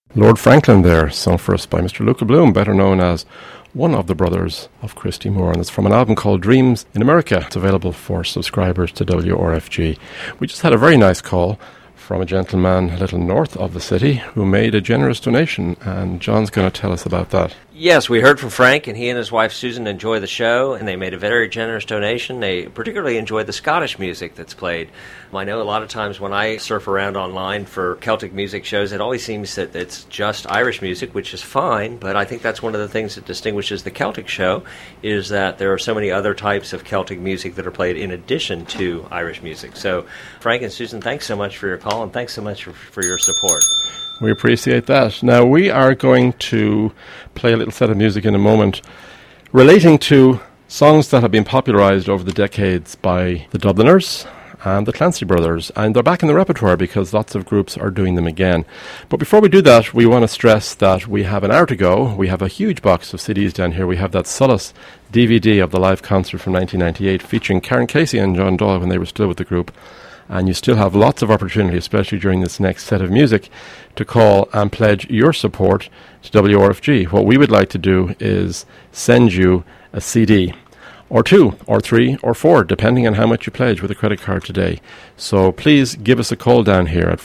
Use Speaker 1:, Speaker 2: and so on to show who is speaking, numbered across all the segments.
Speaker 1: Lord Franklin there, sung for us by Mr. Luca Bloom, better known as one of the brothers of Christy Moore, and it's from an album called Dreams in America. It's available for subscribers to WRFG. We just had a very nice call from a gentleman a little north of the city who made a generous donation, and John's going to tell us about that.
Speaker 2: Yes, we heard from Frank, and he and his wife Susan enjoy the show, and they made a very generous donation. They particularly enjoy the Scottish music that's played. I know a lot of times when I surf around online for Celtic music shows, it always seems that it's just Irish music, which is fine, but I think that's one of the things that distinguishes the Celtic show, is that there are so many other types of Celtic music that are played in addition to Irish music. So, Frank and Susan, thanks so much for your call, and thanks so much for your support.
Speaker 1: We appreciate that. Now, we are going to play a little set of music in a moment relating to songs that have been popularised over the decades by the Dubliners and the Clancy Brothers, and they're back in the repertoire because lots of groups are doing them again. But before we do that, we want to stress that we have an hour to go. We have a huge box of CDs down here. We have that Solace DVD of the live concert from 1998 featuring Karen Casey and John Doyle when they were still with the group. And you still have lots of opportunity, especially during this next set of music, to call and pledge your support to WRFG. What we would like to do is send you a CD, or 2, or 3, or 4, depending on how much you pledge with a credit card today. So please give us a call down here at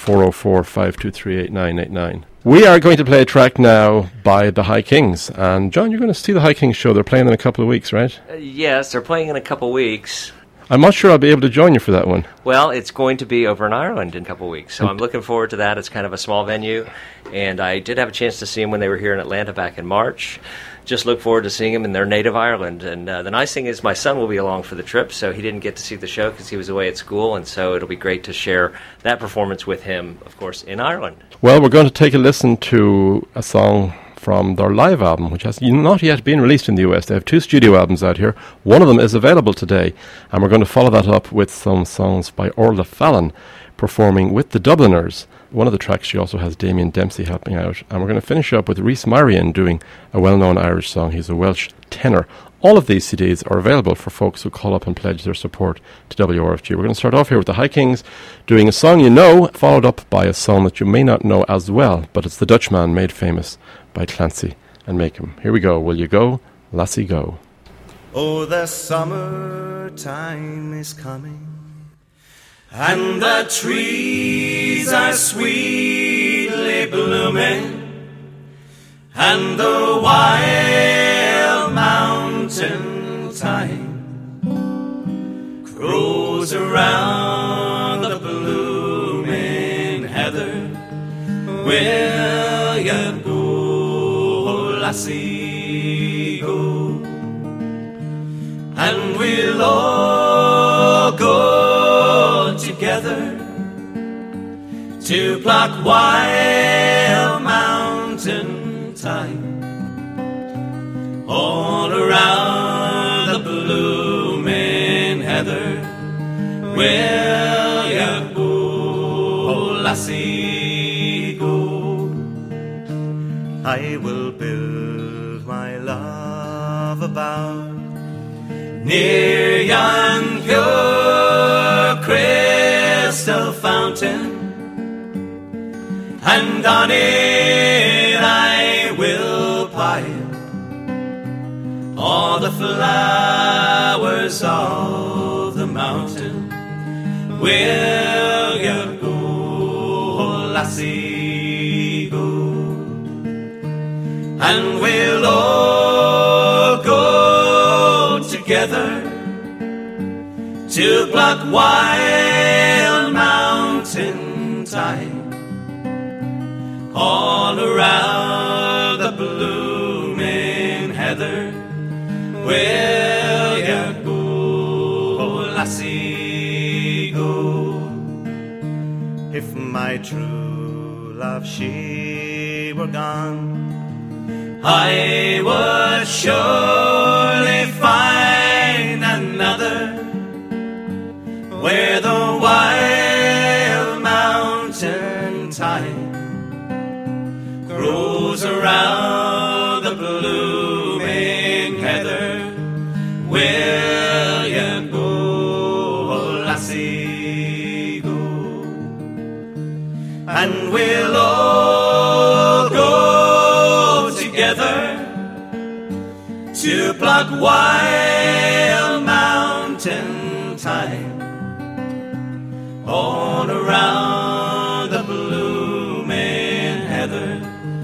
Speaker 1: 404-523-8989. We are going to play a track now by the High Kings. And John, you're going to see the High Kings show. They're playing in a couple of weeks, right?
Speaker 2: Yes, they're playing in a couple of weeks.
Speaker 1: I'm not sure I'll be able to join you for that one.
Speaker 2: Well, it's going to be over in Ireland in a couple of weeks, so I'm looking forward to that. It's kind of a small venue, and I did have a chance to see them when they were here in Atlanta back in March. Just look forward to seeing them in their native Ireland. And the nice thing is my son will be along for the trip, so he didn't get to see the show because he was away at school, and so it'll be great to share that performance with him, of course, in Ireland.
Speaker 1: Well, we're going to take a listen to a song from their live album, which has not yet been released in the US. They have 2 studio albums out here. One of them is available today, and we're going to follow that up with some songs by Orla Fallon performing with the Dubliners. One of the tracks she also has Damien Dempsey helping out, and we're going to finish up with Rhys Marion doing a well-known Irish song. He's a Welsh tenor. All of these CDs are available for folks who call up and pledge their support to WRFG. We're going to start off here with the High Kings doing a song you know, followed up by a song that you may not know as well, but it's the Dutchman made famous by Clancy and Makem. Here we go. Will you go, lassie, go?
Speaker 3: Oh, the summertime is coming, and the trees are sweetly blooming, and the wild mountain thyme grows around the blooming heather. Will you go, lassie, go? And we'll all go together to pluck wild mountain thyme all around the blooming heather. Will you go, lassie, go? I will build my love about near yon pure crystal fountain, and on it I will pile all the flowers of the mountain. Will you go, lassie, go? And we'll all go together to pluck wild mountain thyme all around the blooming heather. Will you go, lassie, go? If my true love she were gone, I would surely find another where the wild mountain thyme grows around the blooming heather. Will you go, lassie, go? And we'll all go together to pluck wild mountain thyme all around the blooming heather.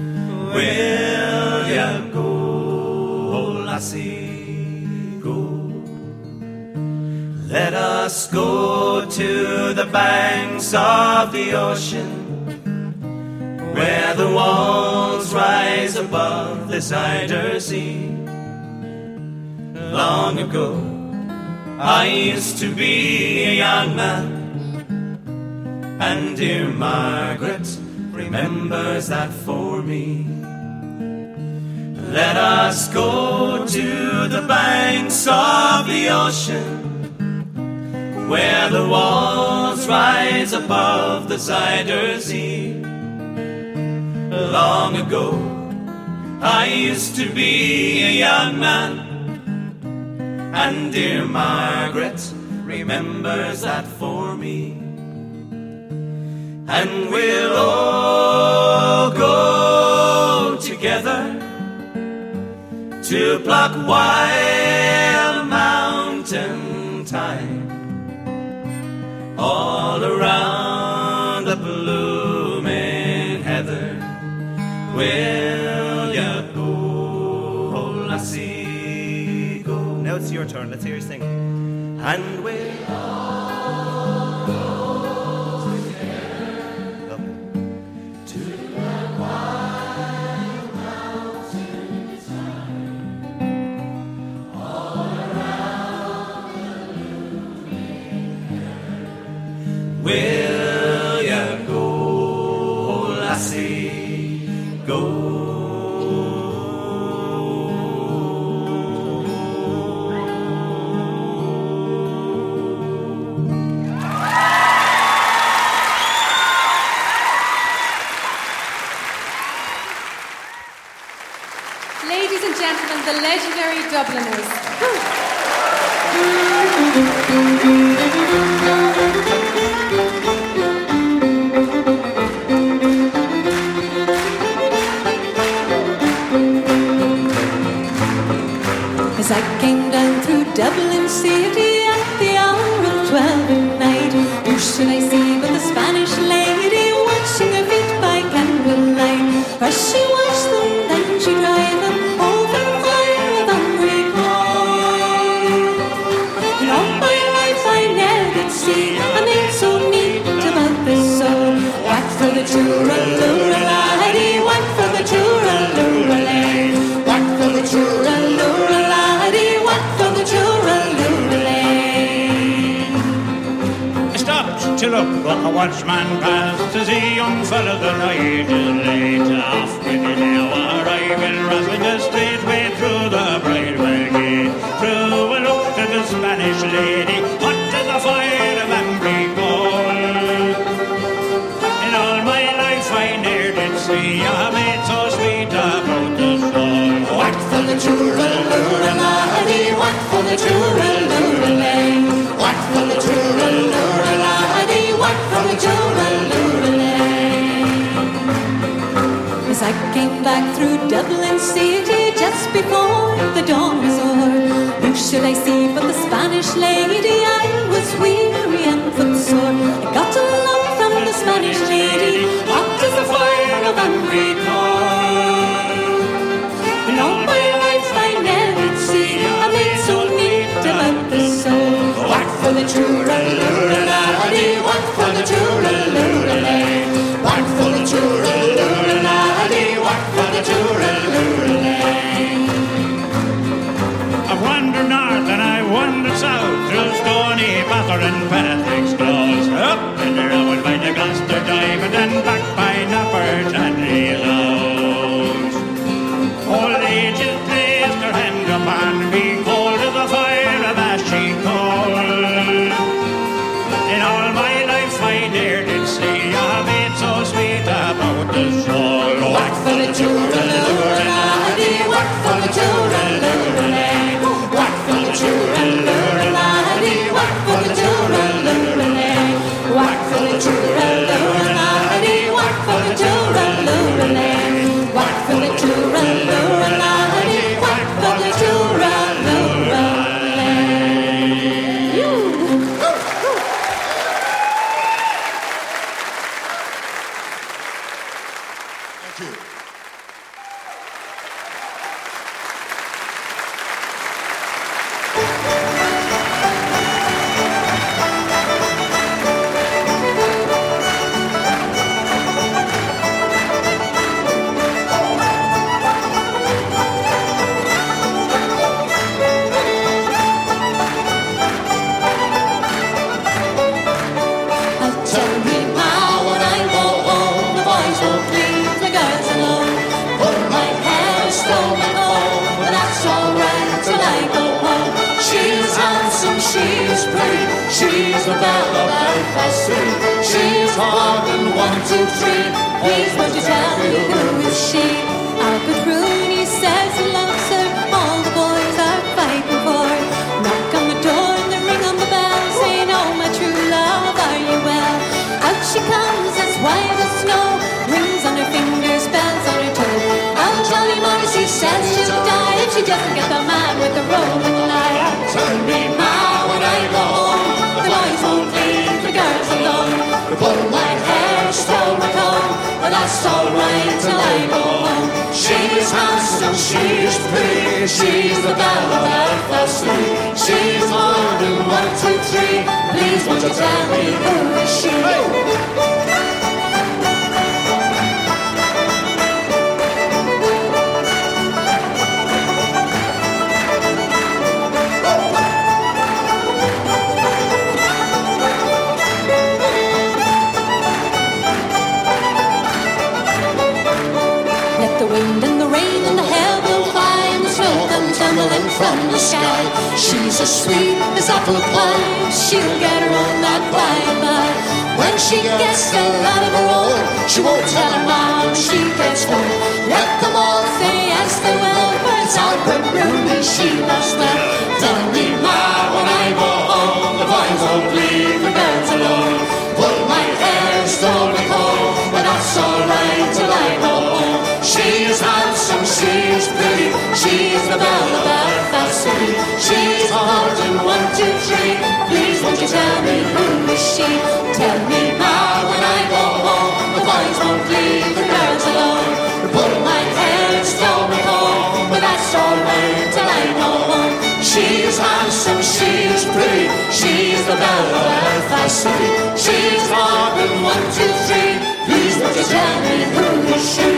Speaker 3: Will ya go, oh lassie, go? Let us go to the banks of the ocean, where the walls rise above the Zuyder Zee. Long ago, I used to be a young man, and dear Margaret remembers that for me. Let us go to the banks of the ocean, where the walls rise above the Zuyder Zee. Long ago, I used to be a young man, and dear Margaret remembers that for me. And we'll all go together to pluck wild mountain thyme all around the blooming heather. Will ya go, oh lassie, go? Now it's your turn, let's hear you sing. And we'll all go together. Lovely. To the wild mountain thyme all around the blooming heather. Will ya go, oh lassie, go?
Speaker 4: Ladies and gentlemen, the legendary Dubliners.
Speaker 5: As I came down through Dublin City at the hour of 12 at night, who should I see but the Spanish lady washing her feet by candlelight? First she washed them, then she dried them over the fire of Ambricor. In all my life I never did see a maid so neat about the soul. Whack for the churra-lura-laddie, whack for the churra-lura-lay, whack for the churra-lura-laddie, whack for the churra-lura-lay.
Speaker 6: I stopped to look, but a watchman passed as a young fellow the night is late. Off with it now, arriving rustling the straight way through the Bridewell gate. Through a look to the Spanish lady, hot as the fire of Ambricor. In all my life I ne'er did see a maid so sweet about the soul.
Speaker 5: Whack for the churra-lura-laddie, whack for the churra-lura-lay, whack for the churra-lura-laddie, whack for the churra-lura-lay. As I came back through Dublin City just before the dawn was o'er, who should I see but the Spanish lady? I was weary and footsore. I got a love from the Spanish lady, hot as the fire of Ambricor. In all my life I never did see a maid so neat about the soul. Whack for the churra-lura-laddie, whack for the churra-lura-lay, whack for the churra-lura-laddie, whack for the churra-lura-lay.
Speaker 6: I've wandered north and I wandered south, through Stony Batter and Patrick's Close, up and around by the Gloucester Diamond and back by Nappert and Relows. Old ages placed their hand upon me, cold as the fire of ashy coal. In all my life I ne'er did see a maid so sweet about the soul.
Speaker 5: Whack for the churra-lura-laddie, whack for the churra-lura-lay, whack for the churra-lura-laddie, whack for the churra-lura-lay, whack for the churra-lura-laddie, whack for the churra-lura-lay, whack for the churra-lura-laddie.
Speaker 7: Thank you.
Speaker 5: Tell me now when I go home, the boys won't leave the girls alone. Pull my hair, stole my home, but that's alright till I go home. She's handsome, she's pretty, she's the belle of Belfast. She's more than 1, 2, 3. Please won't you tell me who is she? Albert Rooney says he loves her, all the boys are fighting for her. Knock on the door and they ring on the bell, saying, oh my true love, are you well? Out she comes as white as snow, rings on her fingers, bells on her toe. Oh Johnny Morrissey says she'll die if she doesn't get the man with the rolling lie. Tell me now when I go home, the boys won't leave the girls alone. They pull my hair, stole my comb, but that's alright till I go home. She's handsome, she's pretty, she's the belle of Belfast. She's more than 1, 2, 3. Please won't you tell me who is she? Let the wind and the rain and the hail blow by and the snow come tumbling from the sky. She's as sweet as apple pie, she'll get her own that by and by. When she gets a lot of her own, she won't tell her mom when she gets home. Let them all say yes they will, but it's Albert Rooney she loves well. Tell me ma when I go home, the boys won't leave the girls alone. Pull my hair, stole my comb, but that's alright till I go home. She's handsome, she's pretty, she's the belle of Belfast City. She's more than 1, 2, 3. Please won't you tell me who is she? Tell me now when I go home, the boys won't leave the girls alone. They pull my hair, stole my comb, but that's alright till I go home. She's handsome, she's pretty, she's the belle of Belfast City. She's more than 1, 2, 3. Please won't you tell me who is she?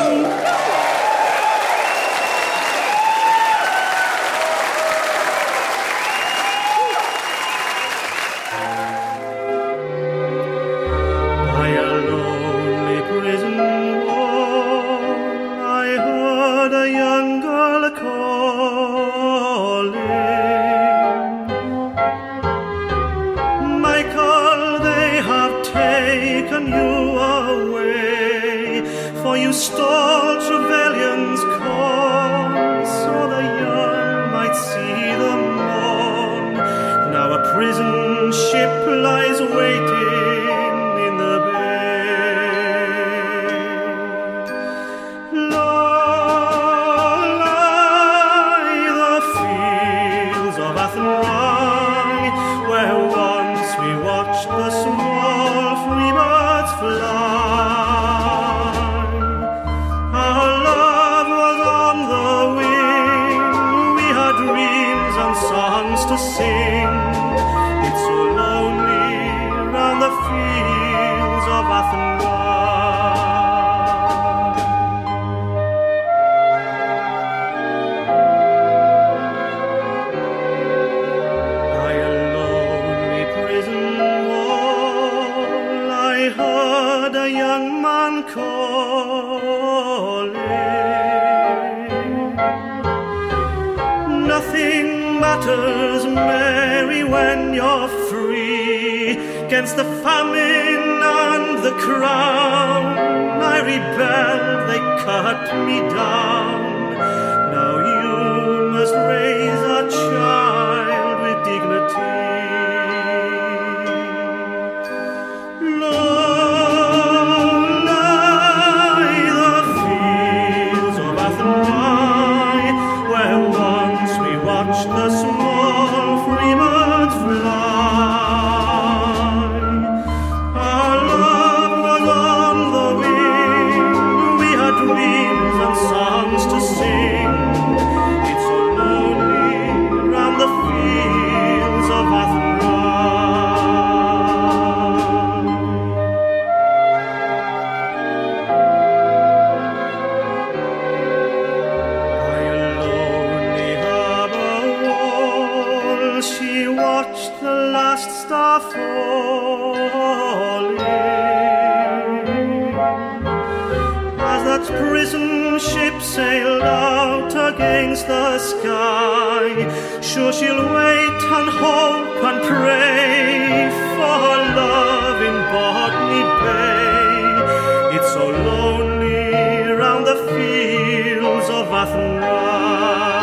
Speaker 8: Stole Trevelyan's cause, so the young might see the morn. Now a prison ship lies waiting in the bay. Low lie the fields of Athenry, where once we watched the small free birds fly. To sing, it's so lonely round the fields of Athenry. By a lonely prison wall, I heard a young man calling. Nothing matters, Mary, when you're free. 'Gainst the famine and the crown I rebelled, they cut me down. Now you must raise a child with dignity. Low lie the fields of Athenry, where once we watched the small free birds fly. Our love was on the wing, we one ship sailed out against the sky. Sure she'll wait and hope and pray for her love in Botany Bay. It's so lonely round the fields of Athenry.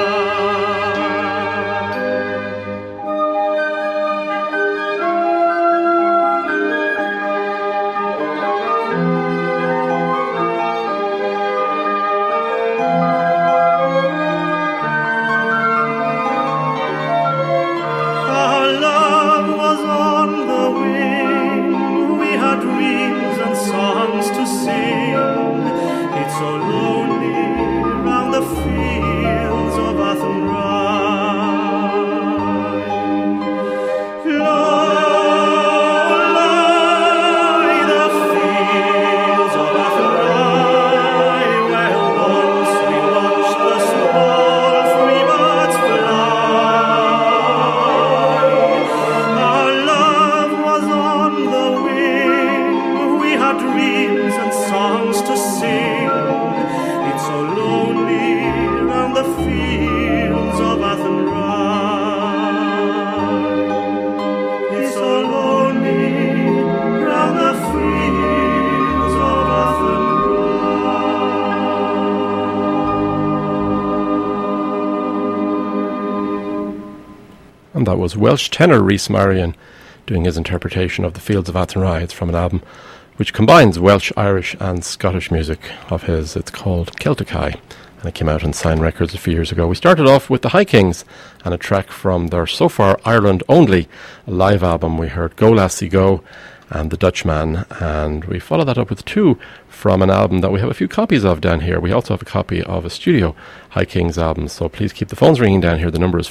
Speaker 1: And that was Welsh tenor Rhys Marion doing his interpretation of The Fields of Athenry. It's from an album which combines Welsh, Irish and Scottish music of his. It's called Celtic High, and it came out on Sign Records a few years ago. We started off with the High Kings and a track from their so far Ireland only live album. We heard Go Lassie Go and The Dutchman, and we followed that up with two from an album that we have a few copies of down here. We also have a copy of a studio High Kings album, so please keep the phones ringing down here. The number is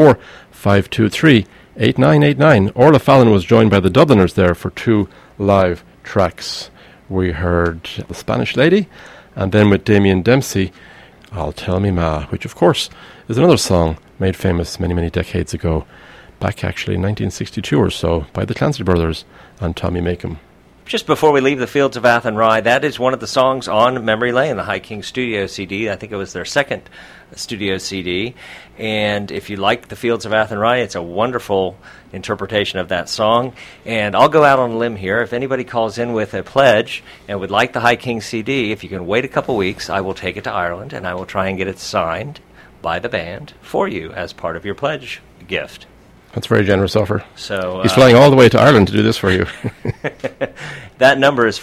Speaker 1: 404-523-8989. Orla Fallon was joined by the Dubliners there for two live tracks. We heard The Spanish Lady, and then with Damien Dempsey, I'll Tell Me Ma, which of course is another song made famous many, many decades ago, back actually in 1962 or so, by the Clancy Brothers and Tommy Makem.
Speaker 2: Just before we leave the Fields of Athenry, that is one of the songs on Memory Lane, the High King studio CD. I think it was their second studio CD. And if you like the Fields of Athenry, it's a wonderful interpretation of that song. And I'll go out on a limb here. If anybody calls in with a pledge and would like the High King CD, if you can wait a couple weeks, I will take it to Ireland and I will try and get it signed by the band for you as part of your pledge gift.
Speaker 1: That's very generous offer.
Speaker 2: So
Speaker 1: he's flying all the way to Ireland to do this for you.
Speaker 2: That number is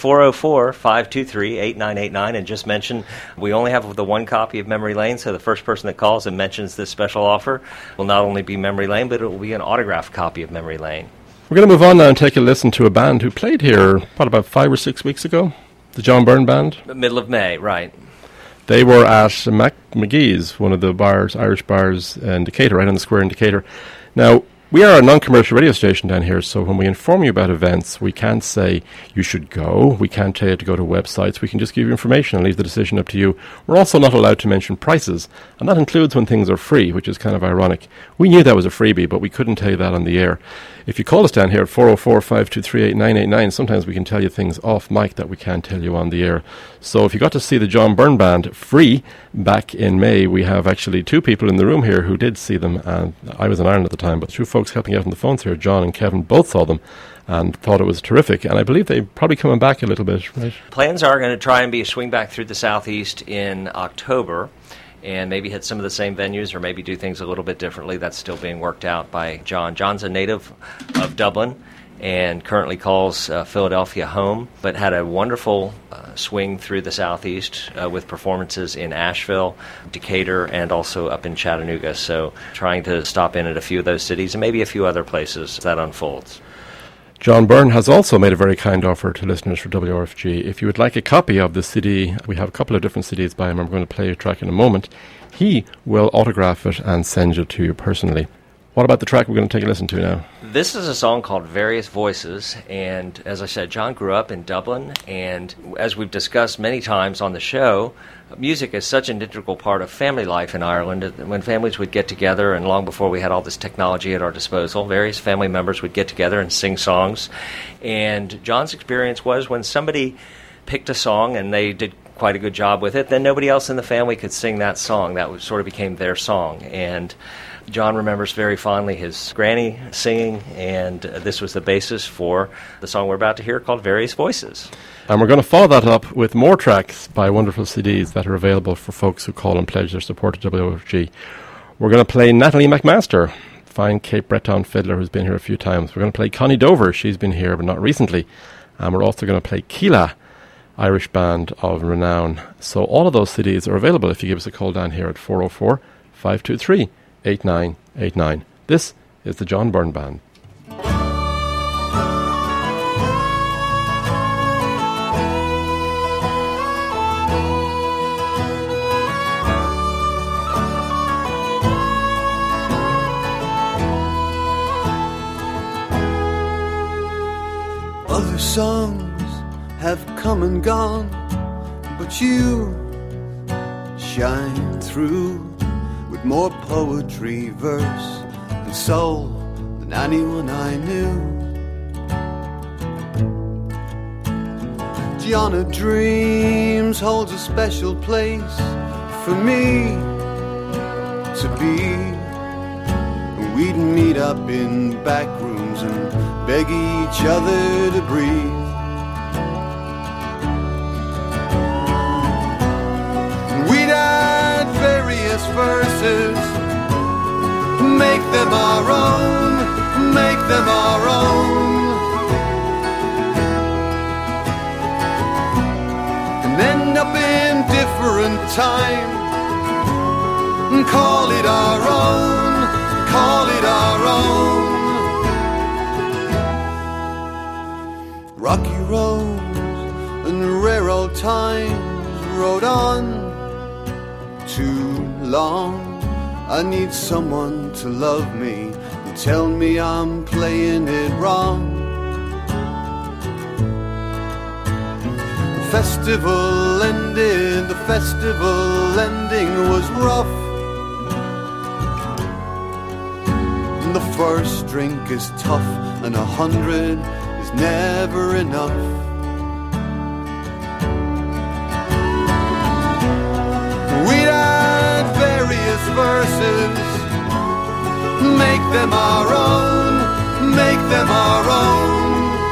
Speaker 2: 404-523-8989, and just mention we only have the one copy of Memory Lane, so the first person that calls and mentions this special offer will not only be Memory Lane, but it will be an autographed copy of Memory Lane.
Speaker 1: We're going to move on now and take a listen to a band who played here, about 5 or 6 weeks ago? The John Byrne Band?
Speaker 2: The middle of May, right.
Speaker 1: They were at McGee's, one of the bars, Irish bars in Decatur, right on the square in Decatur. Now, we are a non-commercial radio station down here, so when we inform you about events, we can't say you should go. We can't tell you to go to websites. We can just give you information and leave the decision up to you. We're also not allowed to mention prices, and that includes when things are free, which is kind of ironic. We knew that was a freebie, but we couldn't tell you that on the air. If you call us down here at 404-523-8989, sometimes we can tell you things off mic that we can't tell you on the air. So if you got to see the John Byrne Band free back in May, we have actually two people in the room here who did see them, and I was in Ireland at the time, but two folks helping out on the phones here, John and Kevin, both saw them and thought it was terrific, and I believe they're probably coming back a little bit, right?
Speaker 2: Plans are going to try and be a swing back through the Southeast in October, and maybe hit some of the same venues or maybe do things a little bit differently. That's still being worked out by John. John's a native of Dublin and currently calls Philadelphia home, but had a wonderful swing through the Southeast with performances in Asheville, Decatur, and also up in Chattanooga. So trying to stop in at a few of those cities and maybe a few other places as that unfolds.
Speaker 1: John Byrne has also made a very kind offer to listeners for WRFG. If you would like a copy of the CD, we have a couple of different CDs by him. I'm going to play a track in a moment. He will autograph it and send it to you personally. What about the track we're going to take a listen to now?
Speaker 2: This is a song called Various Voices, and as I said, John grew up in Dublin, and as we've discussed many times on the show, music is such an integral part of family life in Ireland. When families would get together, and long before we had all this technology at our disposal, various family members would get together and sing songs. And John's experience was when somebody picked a song and they did quite a good job with it, then nobody else in the family could sing that song. That sort of became their song. And John remembers very fondly his granny singing, and this was the basis for the song we're about to hear called Various Voices.
Speaker 1: And we're going to follow that up with more tracks by wonderful CDs that are available for folks who call and pledge their support to WFG. We're going to play Natalie McMaster, fine Cape Breton fiddler who's been here a few times. We're going to play Connie Dover, she's been here but not recently. And we're also going to play Keela, Irish band of renown. So all of those CDs are available if you give us a call down here at 404-523-8989. This is the John Byrne Band.
Speaker 7: Other songs have come and gone, but you shine through with more poetry, verse, and soul than anyone I knew. Gianna Dreams holds a special place for me to be. We'd meet up in back rooms and beg each other to breathe. We'd add various verses, make them our own, make them our own, and end up in different time and call it our own, call it our own. Rocky roads and rare old times rode on too long. I need someone to love me and tell me I'm playing it wrong. The festival ended, the festival ending was rough. And the first drink is tough, and 100 is never enough. We'd add various verses, make them our own, make them our own,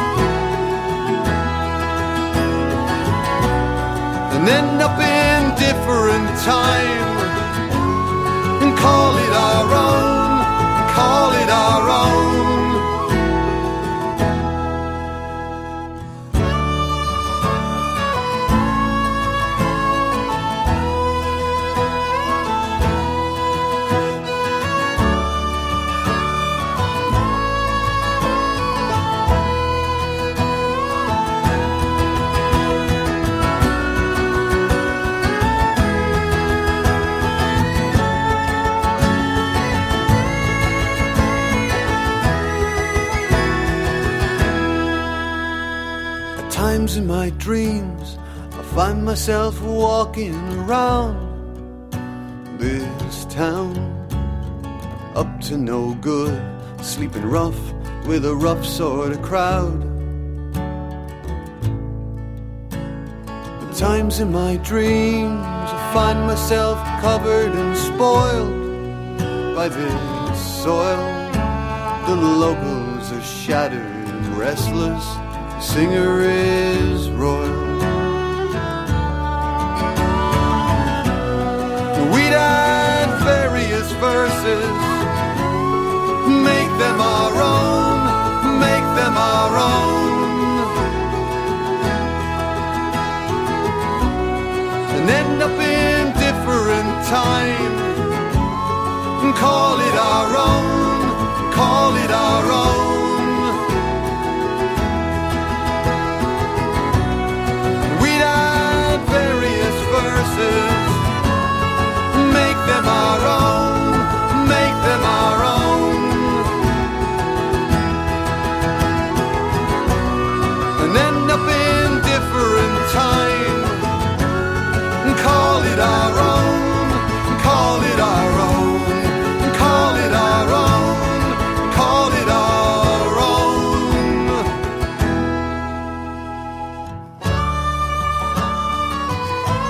Speaker 7: and end up in different time and call it our own, call it our own. In my dreams, I find myself walking around this town, up to no good, sleeping rough with a rough sort of crowd. At times in my dreams, I find myself covered and spoiled by this soil. The locals are shattered and restless. Singer is royal. We'd add various verses, make them our own, make them our own, and end up in different time and call it our own, call it our own. Make them our own, make them our own, and end up in different time and call it our own, call it our own, call it our own, call it our own.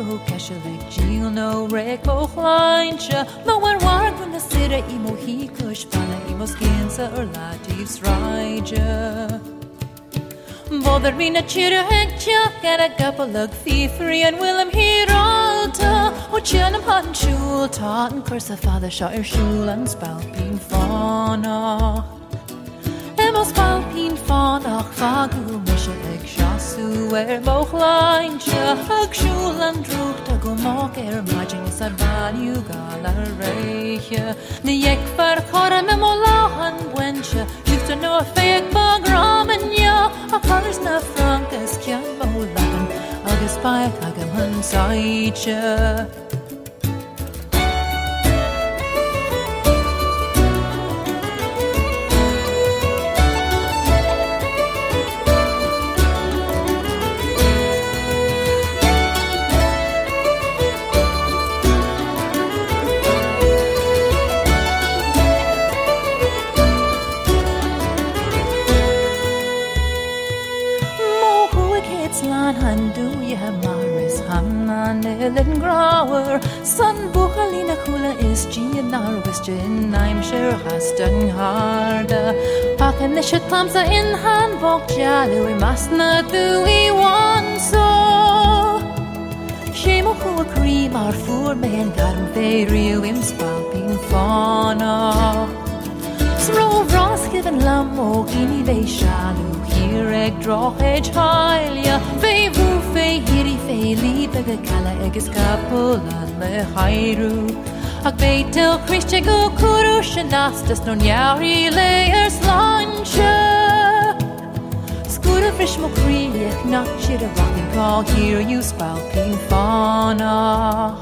Speaker 9: go Keshelik Gil no rek mo chláinte no war wargun na sira imo hi kushpana imo skinsa or latifs raija Bother me na chira hekja get a gapalug thiefery and Willem Hiralta o chenam han shul taught and curse a father shot your shul and spalpin fauna Emos spalpin fauna fagu misha ek shasu moch laintje hag shul and druk ta go mock imagine sarvanu gala reiche ni ek var kora me molahan wenche used to know a fake bag ramen ya a colors na frankas kyan molan agus by kagaman saiche Ellen Grower, son Buchalina Kula is Gian Narwistin, I'm sure has done harder. Packen the shit clamsa in hand, walk jolly, we must not do we want so. Shame of who a cream or four men got him fairy, him spalping fauna. Sro Ross given lammo, guinea they shallow, here egg draw hedge highlia, favor. Fei hiri fei liebe gala eges kapulan le hairu Ag beitel Christe go kuru shenastas non yauri layers lancha Scura frisch mo kriech not shit a rockin' call here you spalping fauna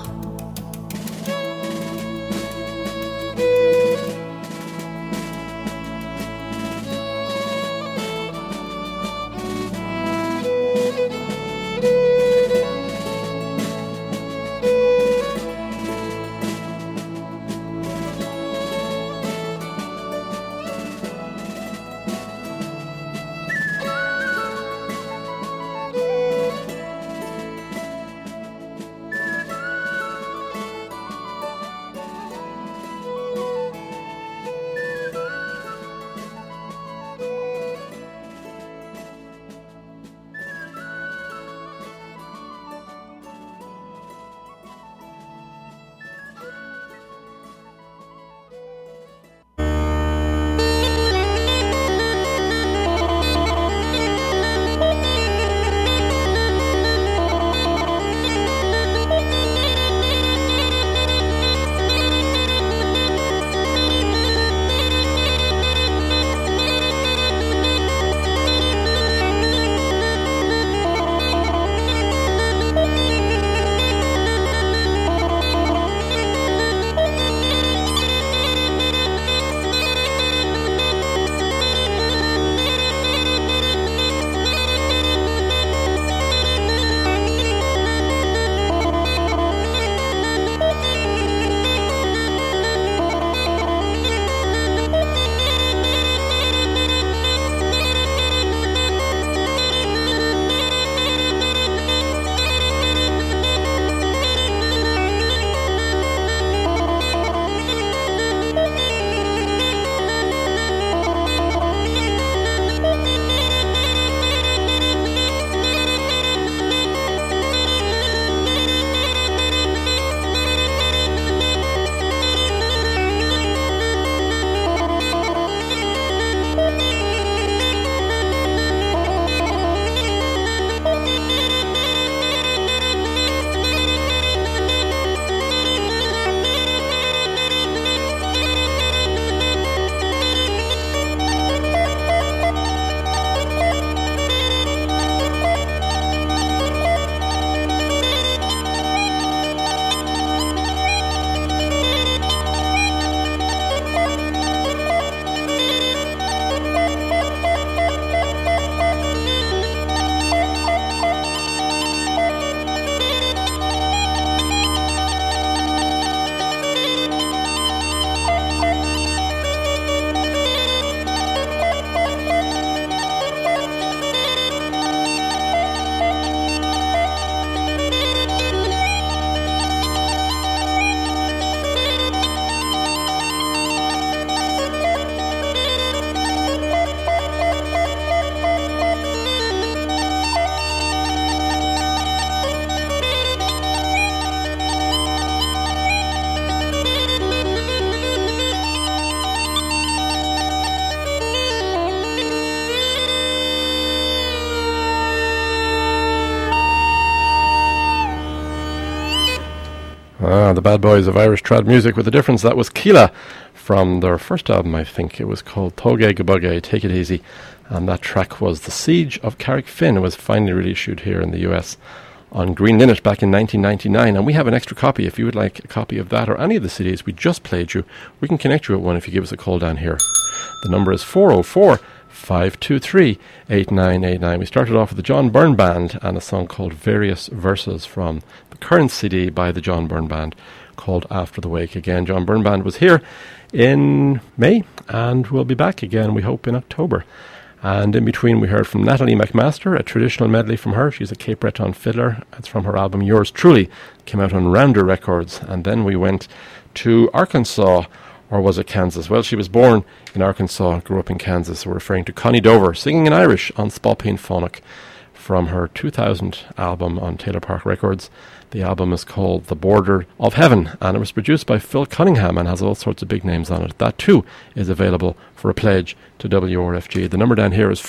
Speaker 1: The bad boys of Irish trad music with a difference. That was Keela from their first album, I think. It was called Tógé go Bugé, Take It Easy. And that track was The Siege of Carrickfinn. It was finally reissued here in the US on Green Linnet back in 1999. And we have an extra copy. If you would like a copy of that or any of the CDs we just played you, we can connect you with one if you give us a call down here. The number is 404-523-8989. We started off with the John Byrne Band and a song called Various Verses from the current CD by the John Byrne Band called After the Wake. Again, John Byrne Band was here in May and we'll be back again, we hope, in October. And in between we heard from Natalie McMaster, a traditional medley from her. She's a Cape Breton fiddler. It's from her album Yours Truly, came out on Rounder Records. And then we went to Arkansas, or was it Kansas? Well, she was born in Arkansas, grew up in Kansas. We're referring to Connie Dover, singing in Irish on Spalpeen Phonic from her 2000 album on Taylor Park Records. The album is called The Border of Heaven, and it was produced by Phil Cunningham and has all sorts of big names on it. That too is available for a pledge to WRFG. The number down here is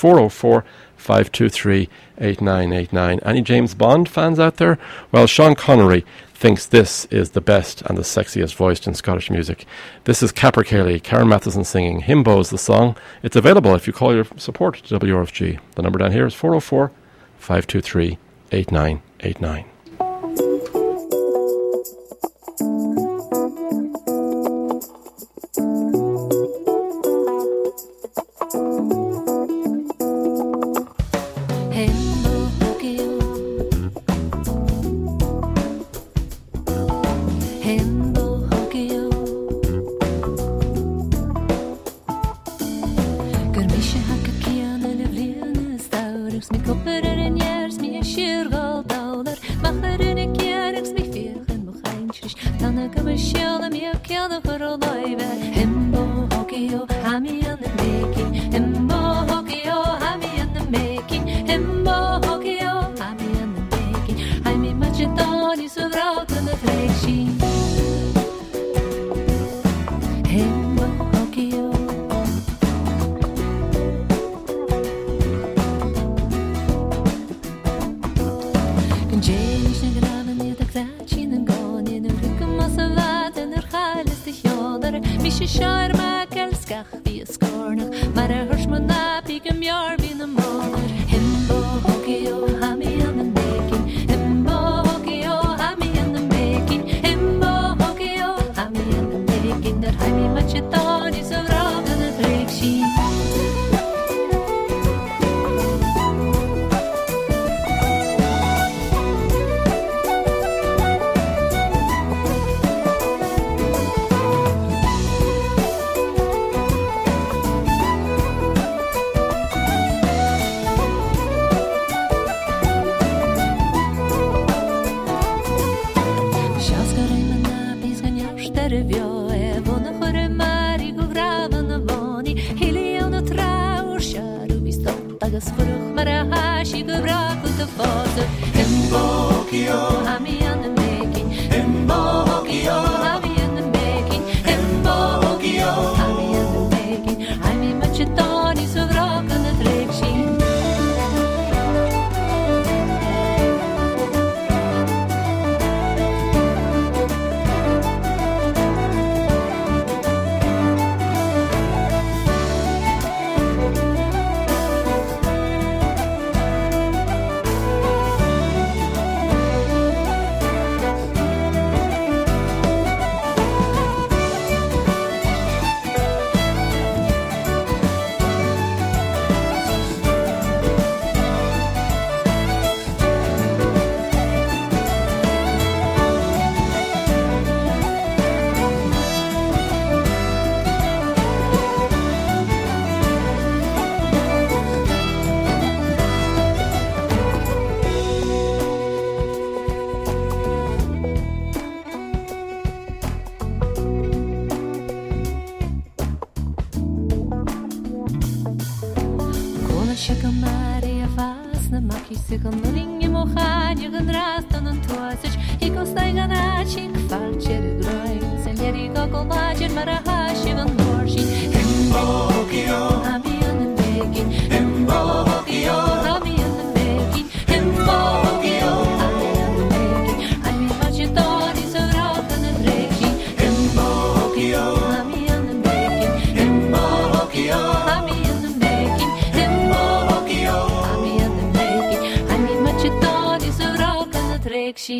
Speaker 1: 404-523-8989. Any James Bond fans out there? Well, Sean Connery thinks this is the best and the sexiest voiced in Scottish music. This is Capercaillie, Karen Matheson singing Himbo's the song. It's available if you call your support to WRFG. The number down here is 404-523-8989.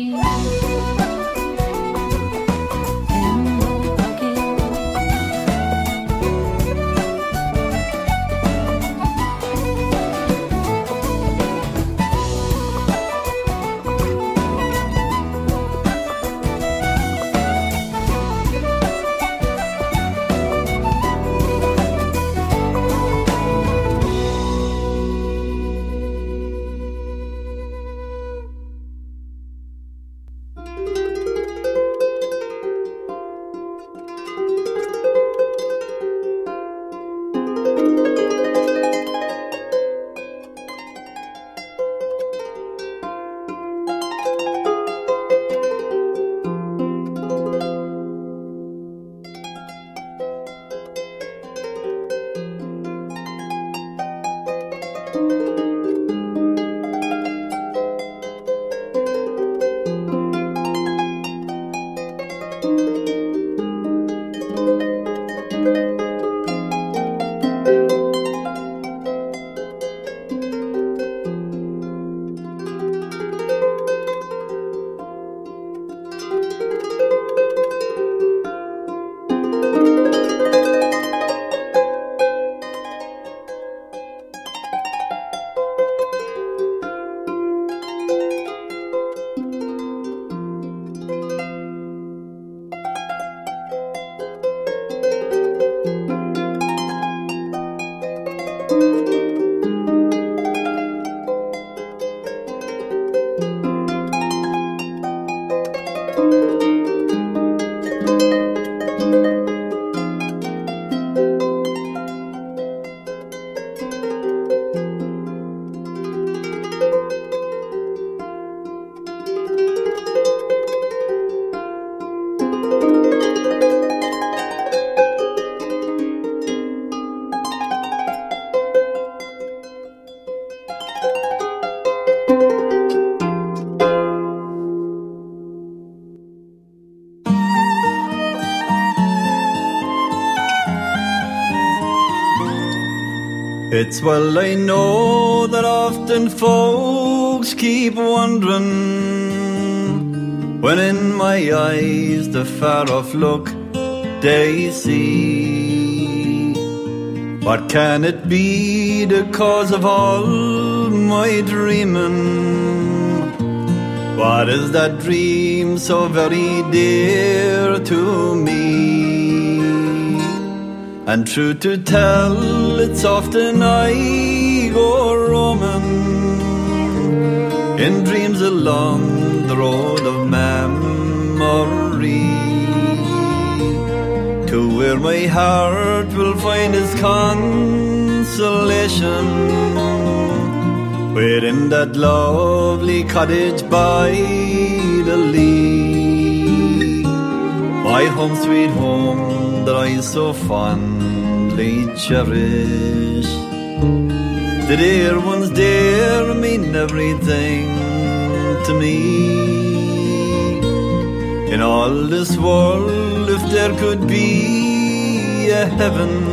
Speaker 10: It's well I know that often folks keep wondering when in my eyes the far-off look they see. What can it be the cause of all my dreaming? What is that dream so very dear to me? And true to tell, it's often I go roaming in dreams along the road of memory, to where my heart will find its consolation, within that lovely cottage by the lea, my home sweet home that I so fondly cherish. The dear ones dear mean everything to me. In all this world, if there could be a heaven,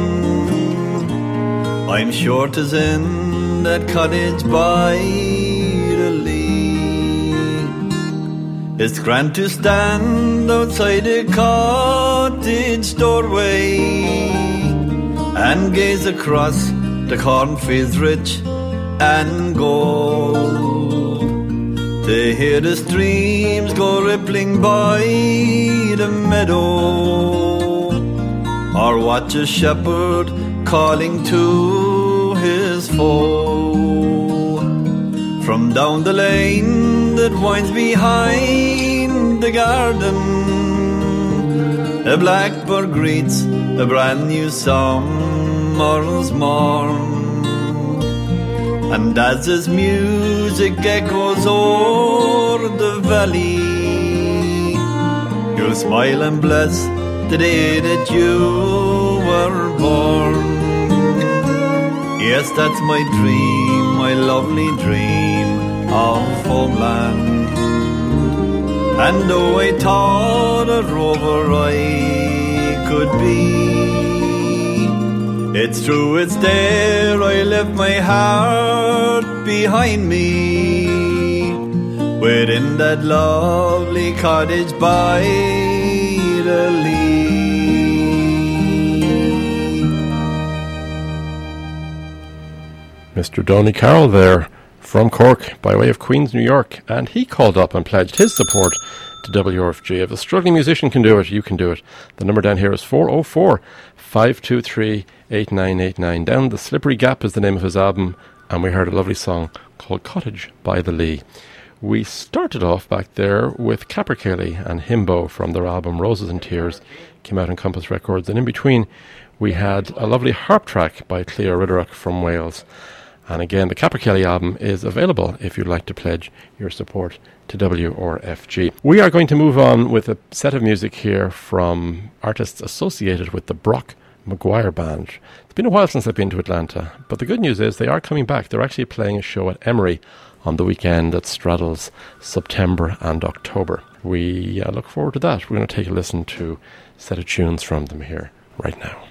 Speaker 10: I'm sure 'tis in that cottage by the lea. It's grand to stand outside the cottage doorway and gaze across the cornfields rich and gold, to hear the streams go rippling by the meadow, or watch a shepherd calling to his foal from down the lane that winds behind the garden. A blackbird greets a brand new summer's morn, and as his music echoes o'er the valley, you'll smile and bless the day that you were born. Yes, that's my dream, my lovely dream of homeland. And though I thought a rover I could be, it's true, it's there I left my heart behind me, we're in that lovely cottage by the lea.
Speaker 1: Mr. Donny Carroll there from Cork by way of Queens, New York, and he called up and pledged his support to WRFG. If a struggling musician can do it, you can do it. The number down here is 404-523-8989. Down the Slippery Gap is the name of his album, and we heard a lovely song called Cottage by the Lea. We started off back there with Capercaillie and Himbo from their album Roses and Tears, came out on Compass Records, and in between we had a lovely harp track by Cleo Ridderock from Wales. And again, the Capercaillie album is available if you'd like to pledge your support to WRFG. We are going to move on with a set of music here from artists associated with the Brock Maguire Band. It's been a while since I've been to Atlanta, but the good news is they are coming back. They're actually playing a show at Emery on the weekend that straddles September and October. We look forward to that. We're going to take a listen to a set of tunes from them here right now.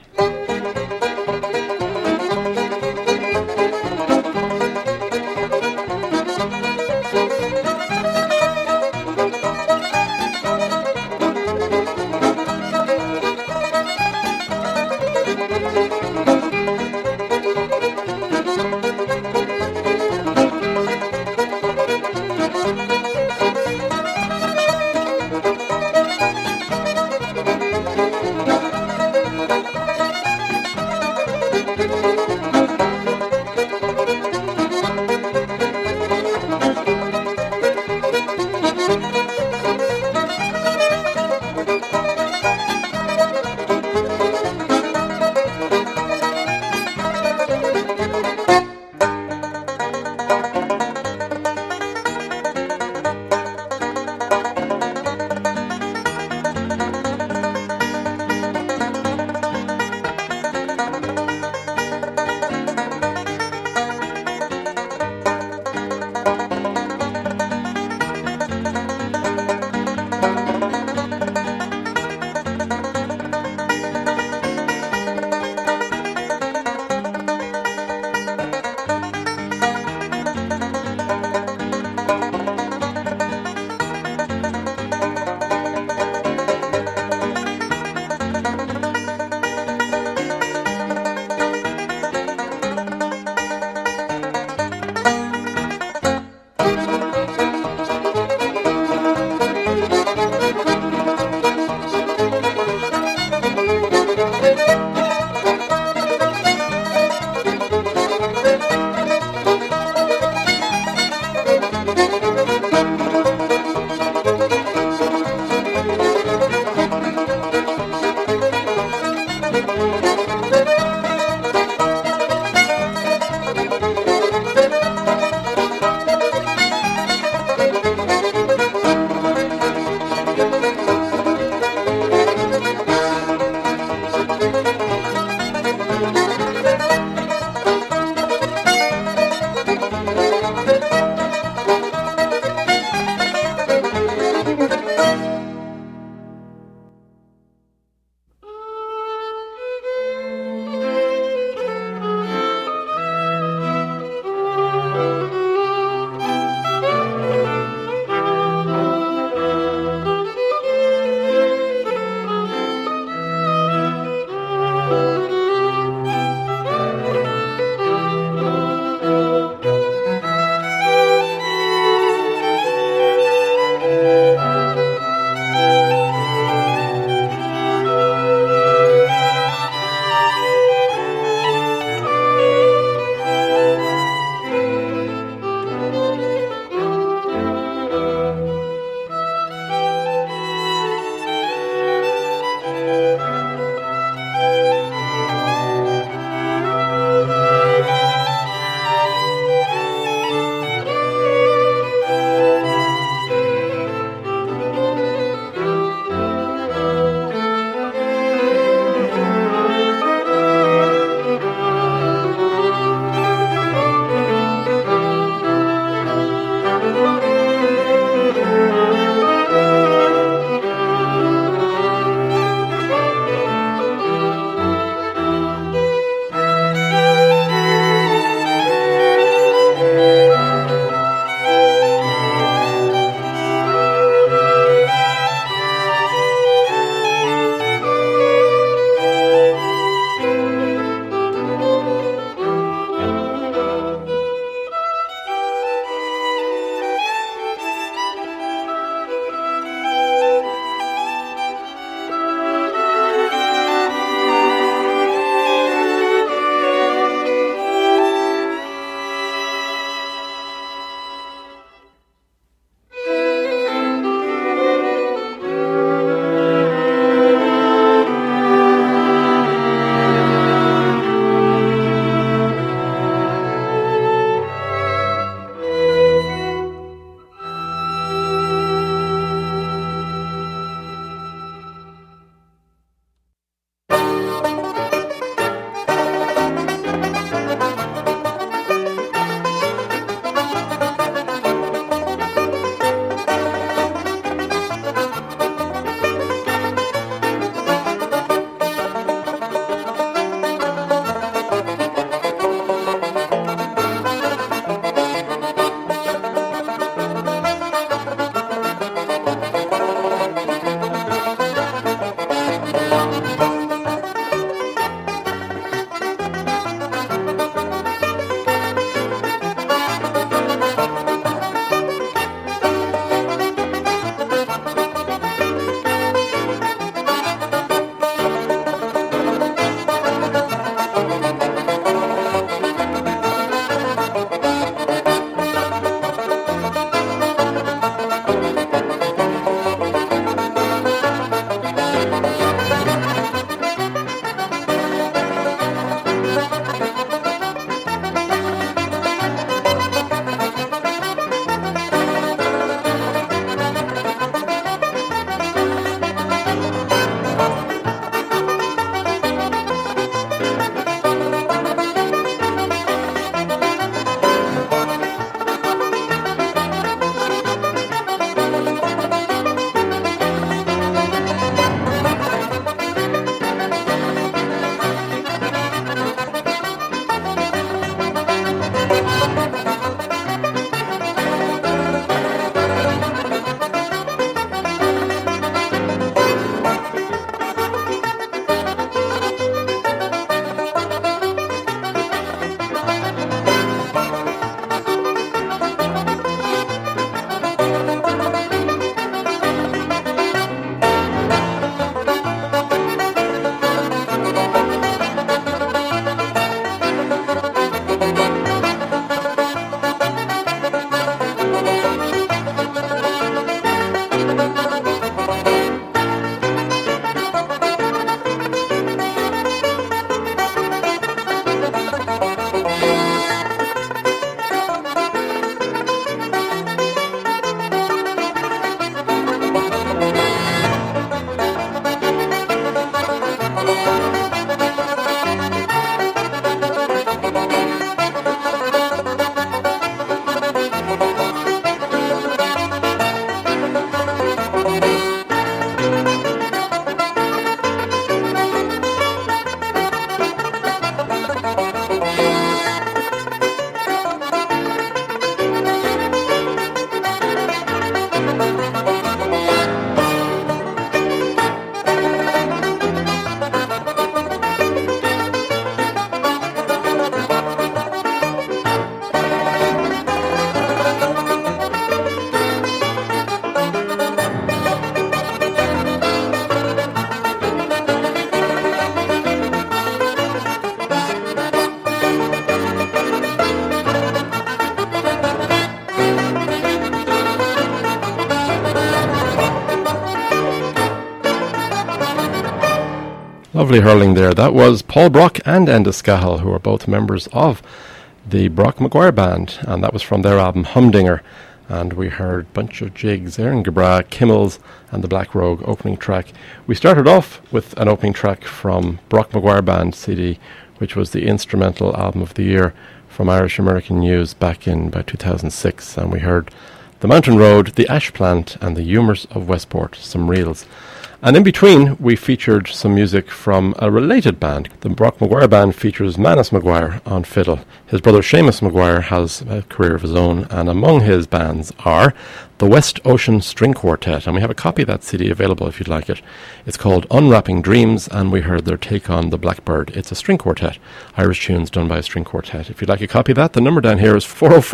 Speaker 1: Lovely hurling there. That was Paul Brock and Enda Scahill, who are both members of the Brock McGuire Band, and that was from their album Humdinger. And we heard Bunch of Jigs, Aaron Gabra, Kimmels, and the Black Rogue opening track. We started off with an opening track from Brock McGuire Band CD, which was the instrumental album of the year from Irish American News back in about 2006, and we heard The Mountain Road, The Ash Plant, and The Humours of Westport, some reels. And in between, we featured some music from a related band. The Brock McGuire Band features Manus McGuire on fiddle. His brother Seamus McGuire has a career of his own, and among his bands are the West Ocean String Quartet, and we have a copy of that CD available if you'd like it. It's called Unwrapping Dreams, and we heard their take on The Blackbird. It's a string quartet, Irish tunes done by a string quartet. If you'd like a copy of that, the number down here is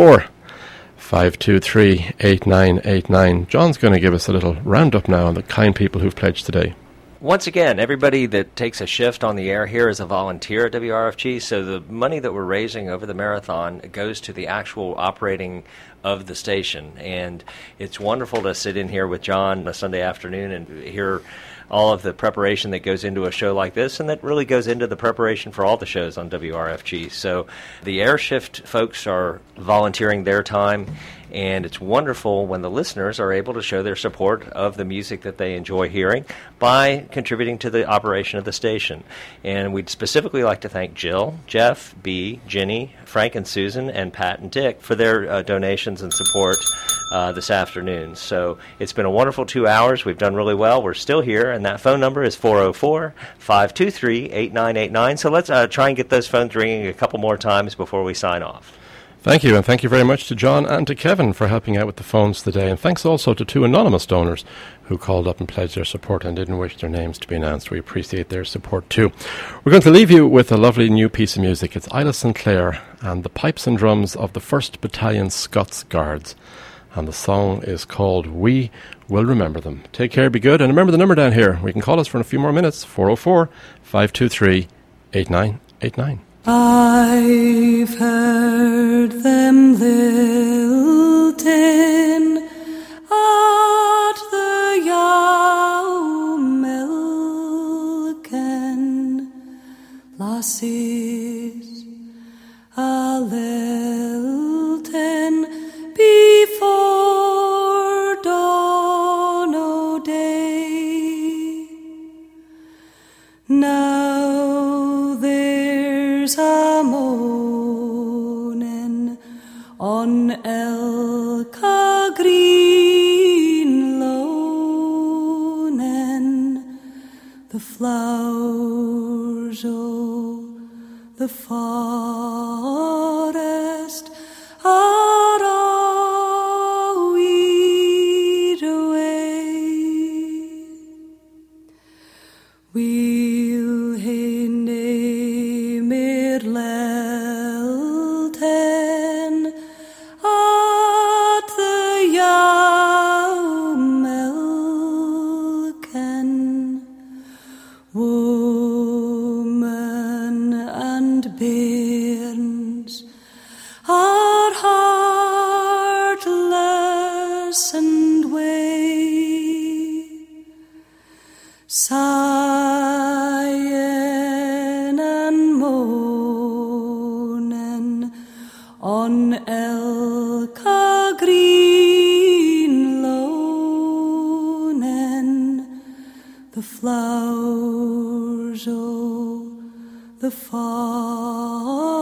Speaker 1: 404-523-8989. John's going to give us a little roundup now on the kind people who've pledged today.
Speaker 2: Once again, everybody that takes a shift on the air here is a volunteer at WRFG, so the money that we're raising over the marathon goes to the actual operating of the station. And it's wonderful to sit in here with John on a Sunday afternoon and hear all of the preparation that goes into a show like this, and that really goes into the preparation for all the shows on WRFG. So the air shift folks are volunteering their time, and it's wonderful when the listeners are able to show their support of the music that they enjoy hearing by contributing to the operation of the station. And we'd specifically like to thank Jill, Jeff, B, Ginny, Frank and Susan, and Pat and Dick for their donations and support this afternoon. So it's been a wonderful 2 hours. We've done really well. We're still here, and that phone number is 404-523-8989. So let's try and get those phones ringing a couple more times before we sign off.
Speaker 1: Thank you, and thank you very much to John and to Kevin for helping out with the phones today. And thanks also to 2 anonymous donors who called up and pledged their support and didn't wish their names to be announced. We appreciate their support too. We're going to leave you with a lovely new piece of music. It's Isla Sinclair and the pipes and drums of the 1st Battalion Scots Guards. And the song is called We Will Remember Them. Take care, be good, and remember the number down here. We can call us for a few more minutes, 404-523-8989.
Speaker 5: I've heard them lilting at the Yowmelken, lassies a lilting before dawn o' day. Now there's a moaning on Elka green loaning, the flowers o' the forest are all weed away. We'll hae name it Lelten at the Yowmelken, woman and bairns are heartless and way, sighing and moaning on Elka green loaning, the flowers o' the forest